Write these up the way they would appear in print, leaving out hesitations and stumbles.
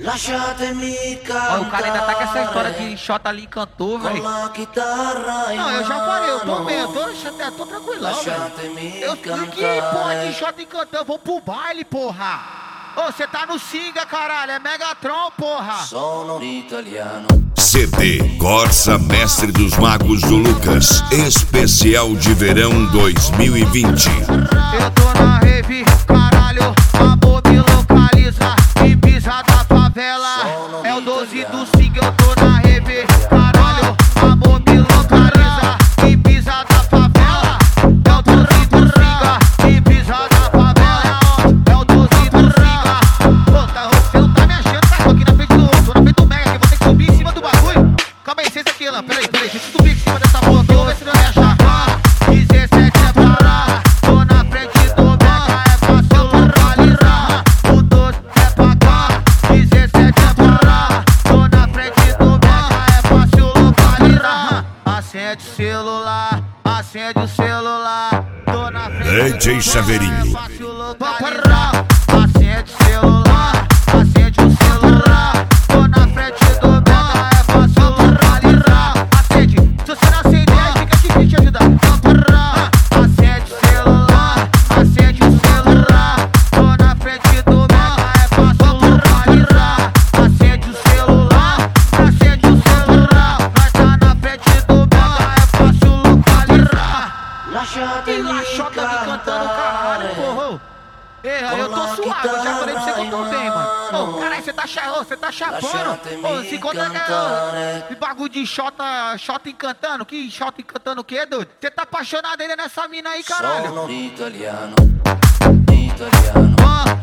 Lasciatemi Ó, o cara ainda tá com essa história cantare de Xota ali cantou, con velho. la chitarra in Não, eu já falei, eu tô mano. bem, eu tô tranquilão, velho. Lasciatemi Eu que porra de cantare. shot cantando, vou pro baile, porra. Ô, cê tá no Singa, caralho, é Megatron, porra. Sono italiano. CD Corsa Mestre dos Magos do Lucas, especial de verão 2020. Eu tô na rave, caralho, amor me localiza. E pisa da favela, é o 12 do Singa, eu tô na rave, caralho, amor me localiza. E pisa da favela, é o 12 do Singa. E pisa da favela, é o 12 do Singa. Pô, você não tá me achando, tá? Tô aqui na frente do outro, tô na frente do Mega, que eu vou ter que subir em cima do bagulho. Calma aí, senta aqui, Lan, peraí, deixa eu subir em cima dessa porra aqui, vou ver se não me achar. 17 é pra lá, tô na frente do Mega, é fácil localizar. O 12 é pra cá, 17 é pra lá, tô na frente do Mega, é fácil localizar. Acende o celular, acende o celular, tô na frente DJ Chaveirinho. é fácil localizar. Acende o celular, acende o celular, tô na frente do Mega, é fácil localizar. Acende, se você não acender, aí fica difícil te ajudar. Acende o celular, acende o celular, tô na frente do Mega, é fácil localizar. Acende o celular, acende o celular, nós tá na frente do Mega, é fácil localizar. E Lasciatemi lá, Xota me cantando, caralho, cantare. porra. Ei, eu tô suave, eu já falei pra você que eu tô bem, mano. Ô, caralho, você tá chapando? Ô, se conta que bagulho de Xota encantando, que Xota encantando o quê, doido? Você tá apaixonado ainda nessa mina aí, caralho? Sono italiano. Italiano.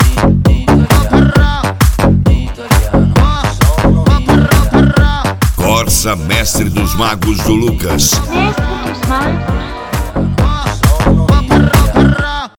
Italiano. Sono italiano. Corsa Mestre dos Magos do Lucas. Mestre dos Magos.